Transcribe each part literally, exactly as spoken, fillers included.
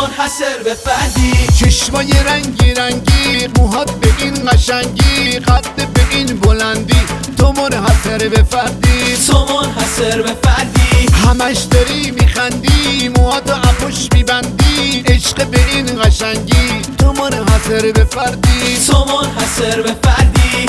منحصر به فردی. چشمای رنگی رنگی، موهات به این قشنگی، قد به این بلندی، تو منحصر به فردی. تو منحصر به فردی. همش داری میخندی، موهاتو اپوش میبندی، عشق به این قشنگی، تو منحصر به فردی. تو منحصر به فردی.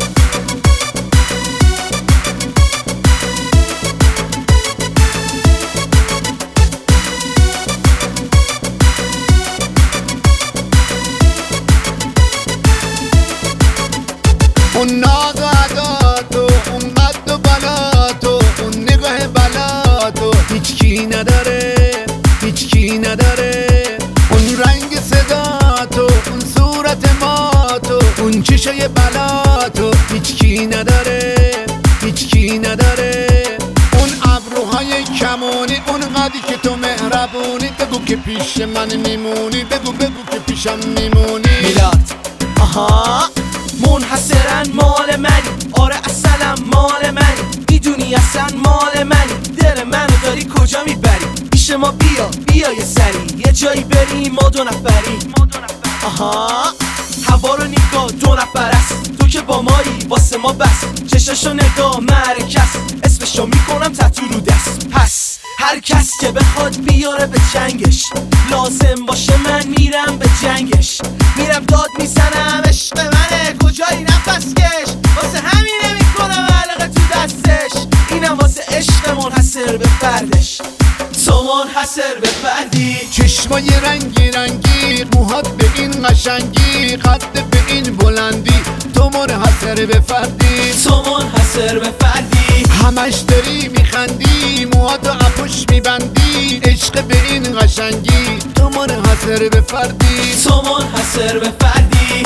اون ناز و عداتو، اون قد و بلاتو، اون نگاه بلاتو هیچ کی نداره، هیچ کی نداره. اون رنگ صداتو، اون صورت ماتو، اون چشای بلاتو هیچ کی نداره، هیچ کی نداره. اون ابروهای کمونی، اون قدی که تو مهربونی، بگو که پیش من میمونی، بگو بگو که پیشم میمونی. میلاد آها منحصرن مال منی، آره اصلا مال منی، میدونی اصلا مال منی، دل منو داری کجا میبری؟ پیش ما بیا بیا یه سری، یه جایی بریم ما دو نفری. آها هوا رو نگاه دو نفر است، تو که با مایی واسه ما بس، چشاشو نگاه مرکز، اسمشو میکنم تتو رو دست. پس هر کس که بخواد بیاره به جنگش، لازم باشه من میرم به جنگش، میرم داد میزنم عشق منه کجایی نفس کش، واسه همینه میکنم علقه تو دستش، اینم واسه عشق منحصر به فردش. تو منحصر به فردی. چشمای رنگی رنگی، موهات به این قشنگی، قد به این بلندی، تو منحصر به فردی. تو منحصر به فردی. همش داری میخندی، موهاتو اپوش میبندی، عشق به این قشنگی، تو منحصر به فردی. تو منحصر به فردی.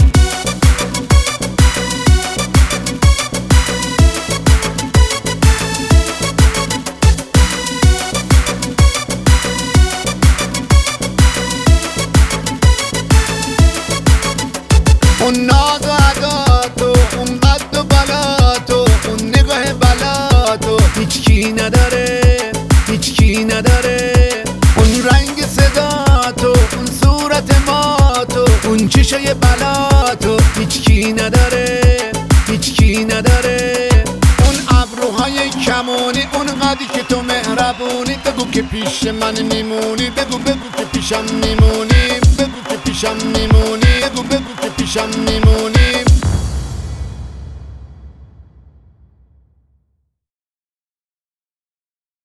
اون ناز و عداتو، اون قد و بلاتو، اون نگاه بلاتو هیچ کی نداره، هیچ کی نداره. اون رنگ صداتو، اون صورت ماتو، اون چشای بلاتو هیچ کی نداره، هیچ کی نداره. اون ابروهای کمونی، اون قدی که تو مهربونی، بگو که پیش من میمونی، بگو بگو که پیشم میمونی، بگو که پیشم میمونی، بگو بگو که پیشم میمونی.